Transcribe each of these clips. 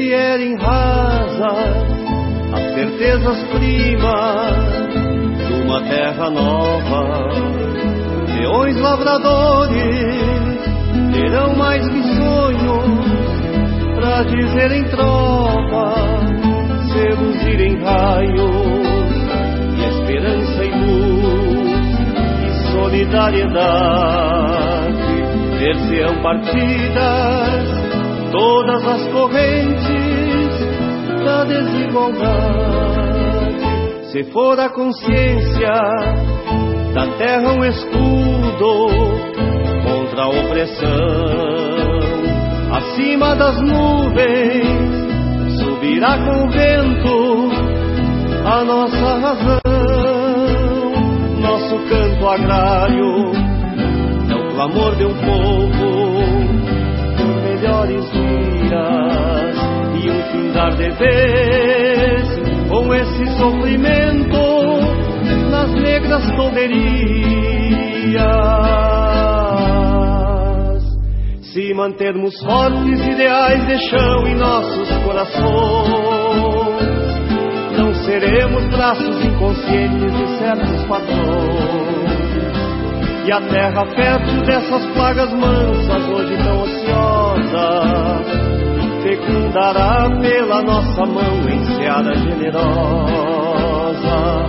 vierem rasas as certezas primas de uma terra nova. Peões lavradores terão mais que sonhos pra dizer em trova, seduzir em raios e esperança e luz e solidariedade. Ver-se-ão partidas todas as correntes da desigualdade. Se for a consciência da terra um escudo contra a opressão, acima das nuvens subirá com o vento a nossa razão. Nosso canto agrário é o clamor de um povo por melhores dias e um findar de vez com esse sofrimento nas negras tolderias. Se mantermos fortes ideais de chão em nossos corações, não seremos braços inconscientes de certos patrões. E a terra fértil dessas plagas mansas, hoje tão ociosa, fecundará pela nossa mão em seara generosa.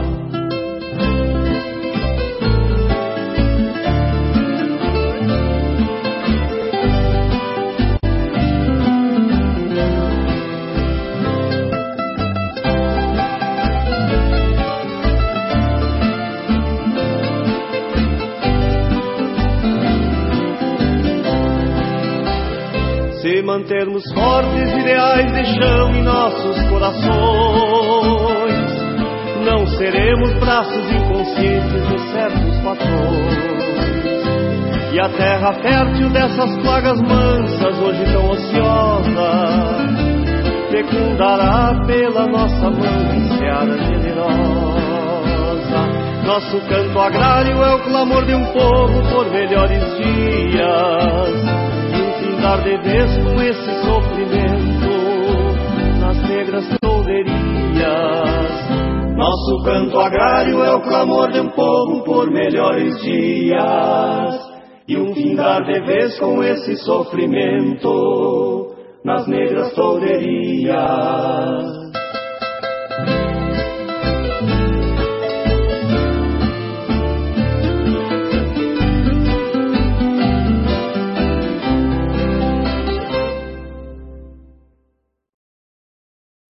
Se mantermos fortes ideais de chão em nossos corações, não seremos braços inconscientes de certos patrões. E a terra fértil dessas plagas mansas, hoje tão ociosa, fecundará pela nossa mão em seara generosa. Nosso canto agrário é o clamor de um povo por melhores dias, dar de vez com esse sofrimento nas negras tolderias. Nosso canto agrário é o clamor de um povo por melhores dias e um findar de vez com esse sofrimento nas negras tolderias.